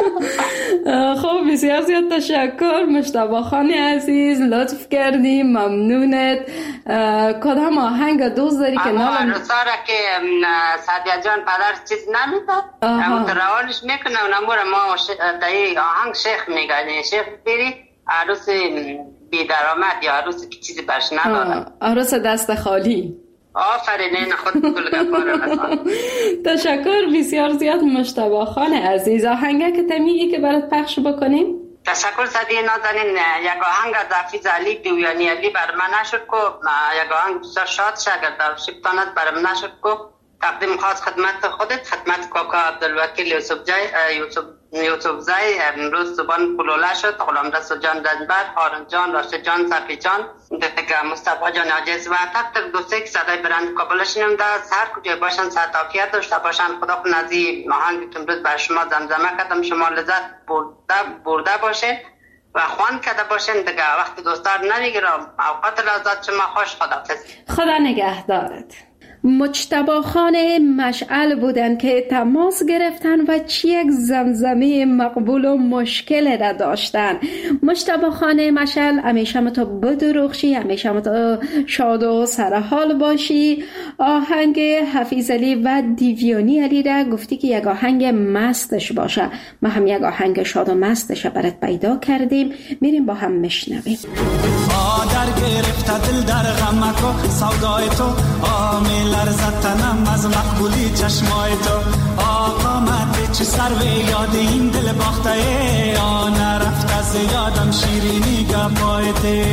خب بسیار زیاد تشکر مجتبی خان عزیز لطف کردی ممنونت. کدام آهنگ دوست داری که اما عروسا را که سعدیه جان پدر چیز نمیداد اما روانش میکنه و نمور ما دایی آهنگ شیخ میگه شیخ بیری عروس بی درآمد یا عروسی که چیزی برش نداره عروس دست خالی. آفرین این خود کل گفاره. تشکر بسیار زیاد مجتبی خان عزیز. آهنگه که تمیگی که برات پخش بکنیم. تشکر صدیه نازنین. یک آهنگ از حافظ علی دیویانی علی بر من نشد کو یک آهنگ بسیار شاد شاگرد شبتانت بر من نشد کو تقدیم خاص خدمت خودت خدمت کاکا عبدالوکیل یوسف جای یوسف یوسف زای امروز زبان پلوله شد غلام رسول جان دنبر هارون جان راشد جان صفی جان دیگه مصطفی جان عاجز و تک تک دوسته که صدای برند قابلش نمیده هر کجای باشن صحت عافیت داشته باشن. خدا کنه از این آهنگ که امروز بر شما زمزمه کردم شما لذت برده برده باشین و خوان کرده باشین دیگه وقت دوستار نمیگیرم. اوقات لذت شما خوش. خداحافظ. خدا نگهدارت. مجتبی خان مشعل بودن که تماس گرفتن و چی یک زمزمه مقبول و مشکل را داشتن. مجتبی خان مشعل همیشه متا بدرخشی همیشه متا شاد و سرحال باشی. آهنگ حافظ علی و دیویانی علی را گفتی که یک آهنگ مستش باشه. ما هم یک آهنگ شاد و مستش برات پیدا کردیم میریم با هم میشنویم. آدر گرفت دل در غمکو سودای تو آمی لرزد تنم از مقبولی چشمای تو آقا مده چه سر و یاد این دل باخته آن رفت از یادم شیرینی گپای ته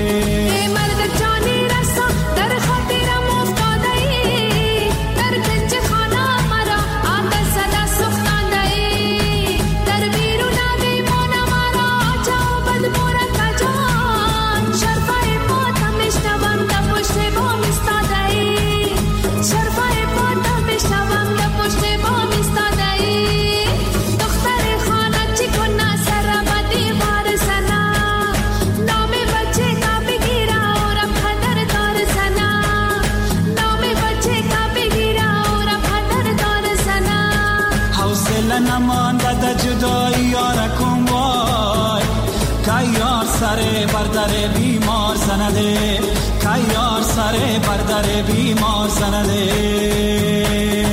مرد جانی رسا در خاطرم افتاده ای در کنج خانه مرا آتش صدا سوختانده ای در بیرون دیوان مرا جا و بد مورد کجان شرفای پاتم میشنوم در پشت بام ایستاده ای شرفای پاتم میشنوم در پشت بام ایستاده ای دختر خانه چی کنه سر و دیوار سنا نام بچه کا بگیرا اور پدر دار سنا نام بچه کا بگیرا اور پدر دار سنا حوصله نمانده در جدایی یار کن وای که یار سر بردر بیمار سنده که یار سر بردر بیمار سنده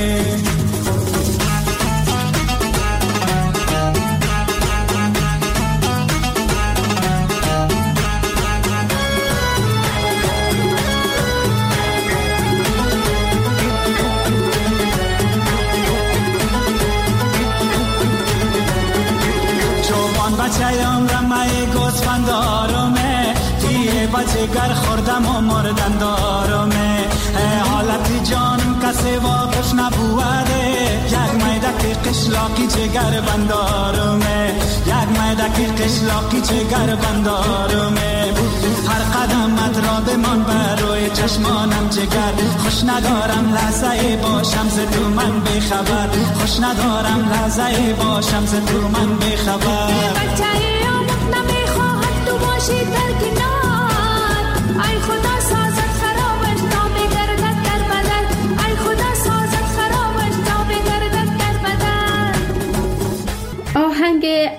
بچه‌ام رمه گوسفند دارمه تیه بچه گر خوردم و مردن دارمه حالت جانم کسی واقف نبوده یک میدک قشلاقی جگر بندارمه یک میدک قشلاقی جگر بندارمه هر قدمت را بمان بر روی چشمانم جگر خوش ندارم لحظه باشم ز تو من بخبر خوش ندارم لحظه باشم ز تو من بخبر بچه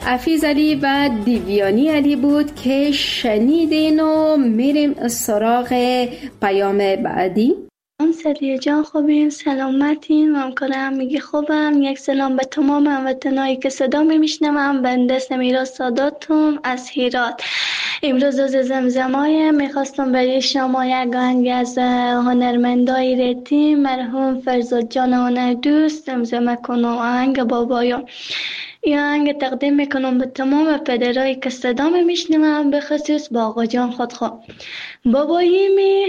عفیز علی و دیویانی علی بود که شنیدین و میریم سراغ پیام بعدی. سلیه جان خوبین، سلامتین، ممکنم میگی خوبم. یک سلام به تمام هموطنایی که صدا میشنوم. بنده سمیرا ساداتم از هرات. امروز روز زمزمای میخواستم برای شما یک آهنگ از هنرمندای ریتم مرحوم فرزاد جان هنر دوست زمزمه کنم. آهنگ بابایم. این آهنگ تقدیم میکنم به تمام پدرایی که صدا میشنوم، به خصوص با آقا جان خودخواه. بابای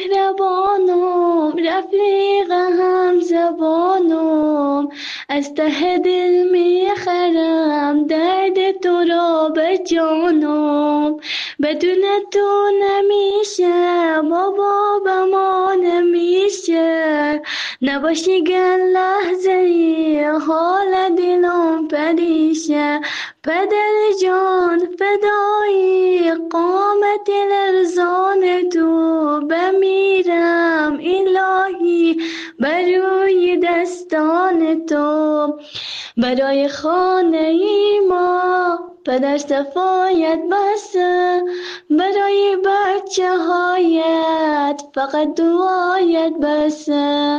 مهربانم، رفیق هم زبانم، از ته دل میخرم درد تو را به جانم. بدون تو نمیشه بابا، به ما نمیشه، نباشی گل لحظه ای حال دلم پریشه. پدر جان فدایی قامت لرزان تو، بمیرم الهی بروی دستان تو. برای خانه ای ما پدر صفایت بسه، برای بچه هایت فقط دعایت بسه.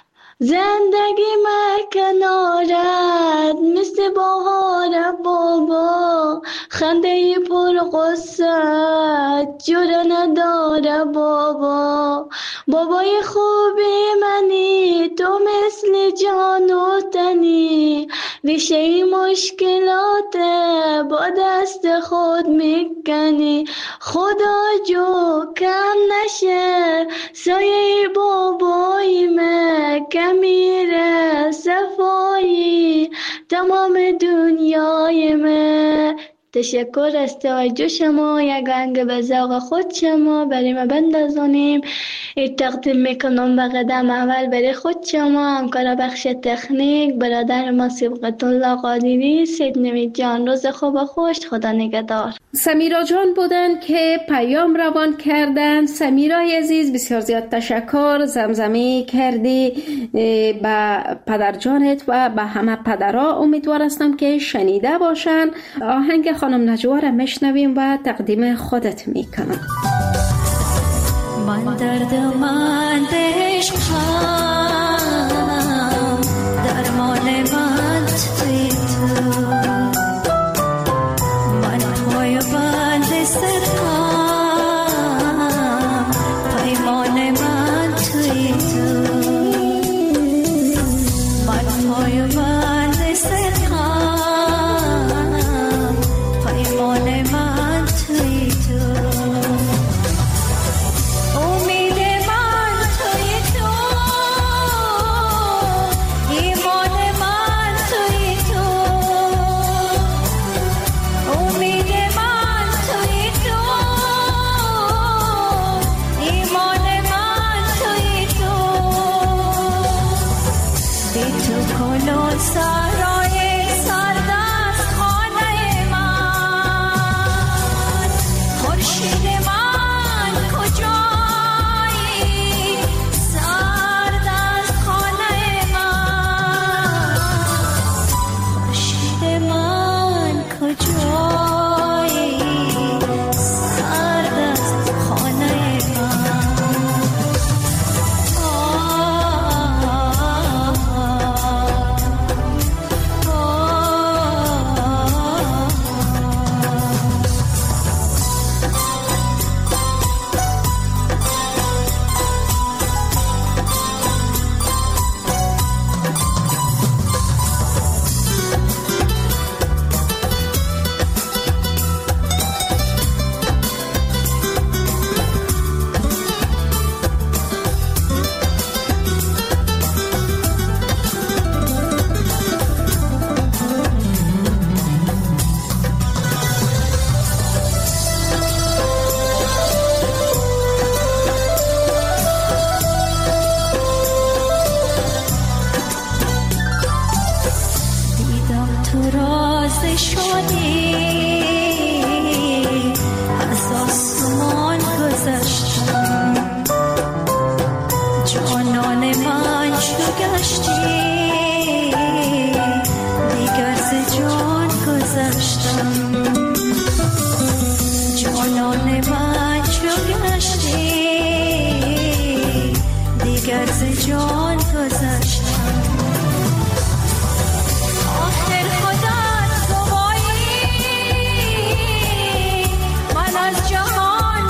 زندگی مکنارت مثل بهار بابا، خنده پر قصه جوره نداره بابا. بابای خوبی منی تو، مثل جان و تنی، ریشه مشکلات با دست خود میکنی. خدا جو کم نشه سایه بابای من، کمیره صفایی تمام دنیای من. تشکر از توجه شما. یک آهنگ به ذوق خود شما برای ما بندازانیم. این تقدیم میکنم به قدم اول برای خود شما، همکار بخش تکنیک برادر ما صبغت الله قادری. سید نوید جان روز خوب و خوش، خدا نگهدار. سمیرا جان بودن که پیام روان کردن. سمیرای عزیز بسیار زیاد تشکر. زمزمه کردی به پدر جانت و به همه پدرها. امیدوار هستم که شنیده باشن. آهنگ خانم نجوا را میشنویم و تقدیم خودت میکنم. من درد من عشقم، درمان من توی تو، من پای بند سرم، پیمان من توی تو، من پای بند سرم، پیمان من توی تو. Oh گذاشتم آخر خودت گوایی من از جهان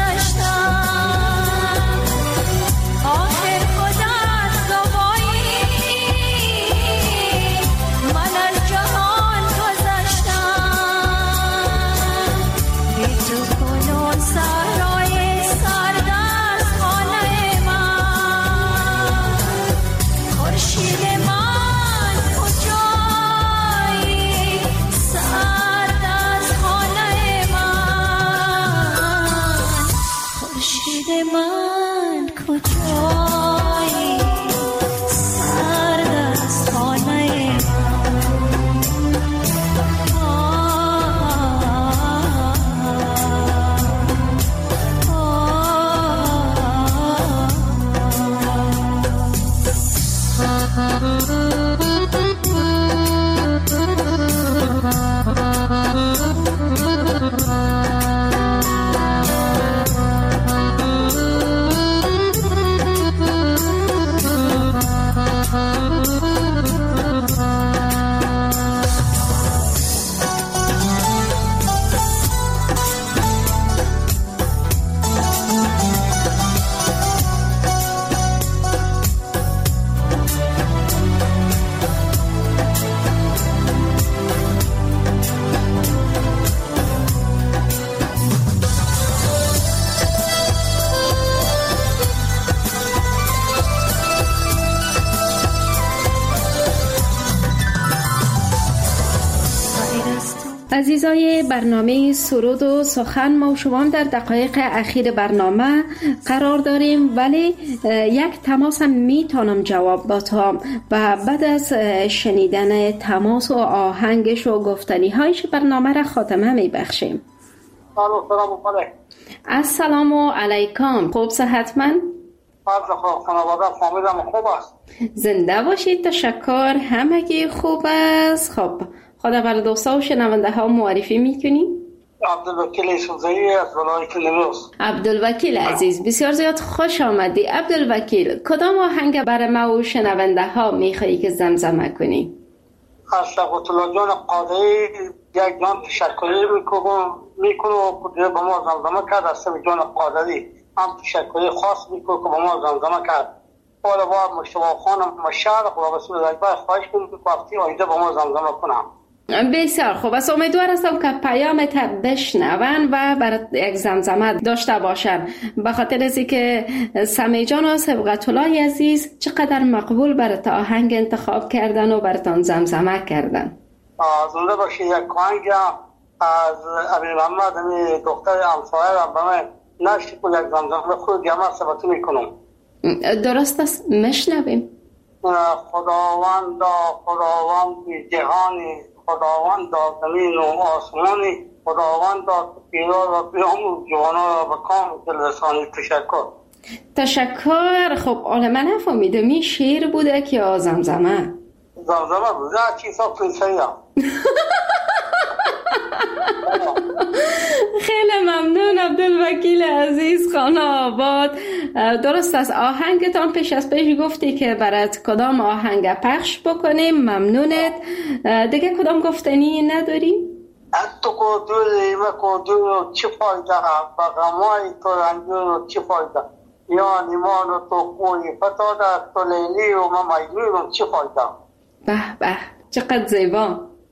گذاشتم آخر خودت گوایی من از جهان گذاشتم بی تو کنون سرای سرد از خانه من خورشید من کجایی سرد از خانه من خورشید من کجایی سرد از خانه عزیزای برنامه سرود و سخن، ما و شما در دقایق اخیر برنامه قرار داریم، ولی یک تماس هم میتونم جواب بدم و بعد از شنیدن تماس و آهنگش و گفتنی هایش برنامه را خاتمه میبخشیم. السلام علیکم. خوب صحتمند؟ زنده باشید. تشکر. همگی خوب است. خب خدا بر دوستا و شنونده ها معرفی میکنی؟ عبدالوکیل یوسفزایی از ولایت نیمروز. عبدالوکیل عزیز، بسیار زیاد خوش آمدی. عبدالوکیل، کدام آهنگ برای ما و شنونده ها میخوایی که زمزمه کنی؟ از شقت الله جان قادری یک جان تشکری میکنم میکنم و به ما زمزمه کرد. از جان قادری هم تشکری خاص میکنم که به ما زمزمه کرد. حالا با مشتبه خانم مشهر خدا رسول اکبر خواهش کنم که وقتی آیده به ما زمزمه کنم. بسیار خوب است. امیدوار هستم که پیامت بشنون و برای یک زمزمه داشته باشن، به خاطر از اینکه سمی جان و سبقت الله عزیز چقدر مقبول برات آهنگ انتخاب کردن و براتان زمزمه کردن. زنده باشی. یک آهنگ از ابی محمد دختر همسایه را به من نشتی که یک زمزمه خود گمه ثبت میکنم. درست است، مشنویم. خداوند خداوند جهانی، خداوند زمین و آسمانی، خداوند پیرا و پیام جوانا را به کام دلرسانی. تشکر. تشکر. خب حالا من نفهمیدم این شعر بوده که یا زمزمه؟ زمزمه بوده. چیزا پرنسایی هم. خیلی ممنون عبدالوکیل عزیز خانه آباد. درست است، آهنگتان پیش از پیش گفتی که برات کدام آهنگ پخش بکنیم. ممنونت. دیگه کدام گفتنی نداری؟ تو کدوری و کدور چی فایده با غمای تو رنجور چی فایده یا نیمان تو خوی فتاده تو لیلی و ما مجنون چی فایده. به به چقدر زیبا.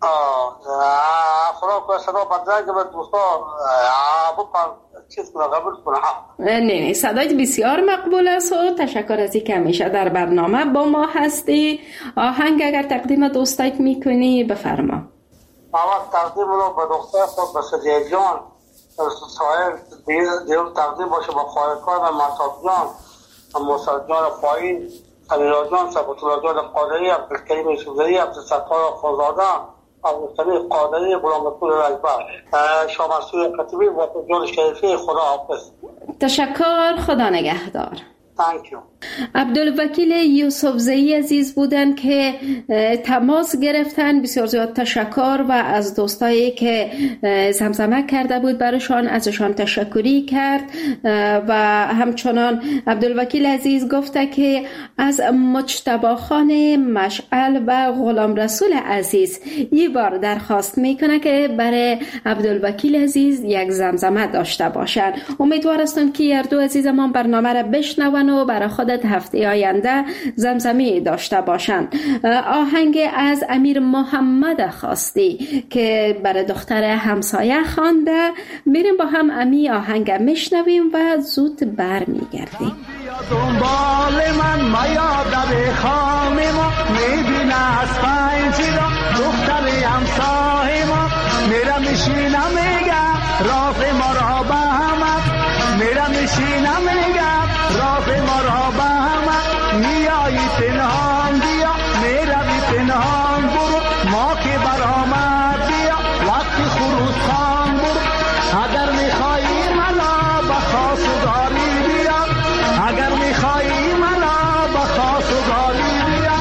خدا که صدا بدرنگ به دوستا بکن چیز کنه قبول کنه. نه نه صدایت بسیار مقبول است و تشکر از اینکه همیشه در برنامه با ما هستی. آهنگ اگر تقدیم دوستایت میکنی بفرما. اول تقدیم رو به دختر خود به صدیه جان سایر دیگر تقدیم باشه با خواهرکار و محتاب جان موسیقی جان فاین خلیلا جان سبت الله جان قادری عبدالکریم یوسفزایی عبدالستار خوزاده عبدالسمیع قادری غلام رسول اکبر شاه منصور خطیبی و جان شریفی. خدا حافظ. تشکر. خدا نگهدار. Thank you. عبدالوکیل یوسفزایی عزیز بودن که تماس گرفتن. بسیار زیاد تشکر و از دوستایی که زمزمه کرده بود برشان ازشان تشکری کرد و همچنان عبدالوکیل عزیز گفته که از مجتبی خان مشعل و غلام رسول عزیز یه بار درخواست میکنه که برای عبدالوکیل عزیز یک زمزمه داشته باشن. امیدوار هستم که هر دو عزیزمان برنامه را بشنون و برای خودت هفته آینده زمزمه داشته باشن. آهنگ از امیر محمد خواستی که برای دختر همسایه خوانده. میریم با هم امی آهنگ میشنویم و زود برمیگردیم. دنبال من مایا در خانه ما میبینه از پنجی را دختر همسایه ما میرم میشینم میگم راز ما را به همه میرم میشینم میگم راز ما را به همه میایی پنهان بیا میروی پنهان برو ما که برآمد بیا وقتی خروس خان برو اگر میخوایی منو به خواستگاری بیا اگر میخوایی منو به خواستگاری بیا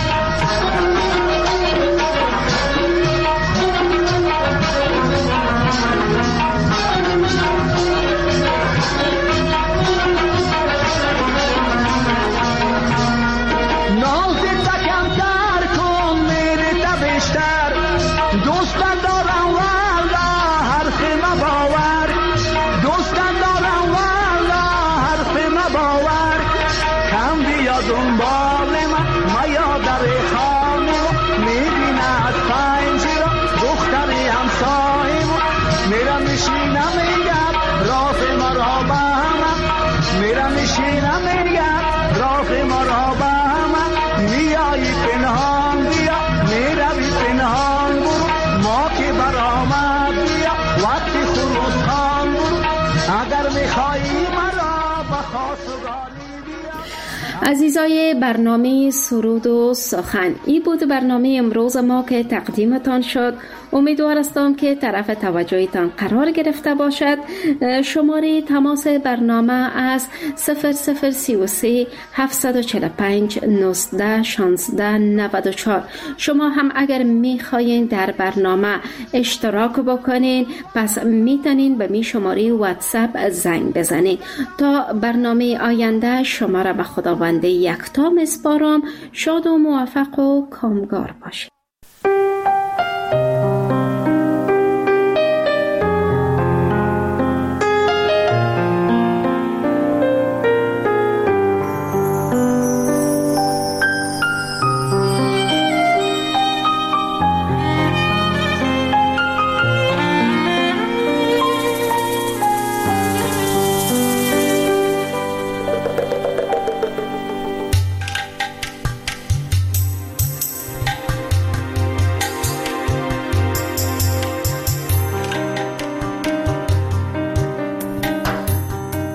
نازت کمتر کن میره تا بیشتر دوستان دارم والا حرف ما باور دوستان دارم والا حرف ما باور کم بیا دنبال من مایا در خانه میبینه از پنجی را دختری همسایه میرم میشینم میگم راز ما را به همه میرم میشینم میگم راز ما را به همه میایی پنهان بیا میروی پنهان برو ما که برآمد بیا وقتی خروس خان برو اگر میخوایی مرا به خواستگاری. عزیزای برنامه سرود و سخن، ای بود برنامه امروز ما که تقدیمتان شد. امیدوار هستم که طرف توجهتان قرار گرفته باشد. شماره تماس برنامه از صفر صفر سی و سه هفتصد و چهل و پنج نوزده شانزده نود و چهار. شما هم اگر میخواین در برنامه اشتراک بکنین پس میتونین به می شماره واتساپ زنگ بزنین. تا برنامه آینده شما را به خداوند یکتا میسپارم. شاد و موفق و کامگار باشید.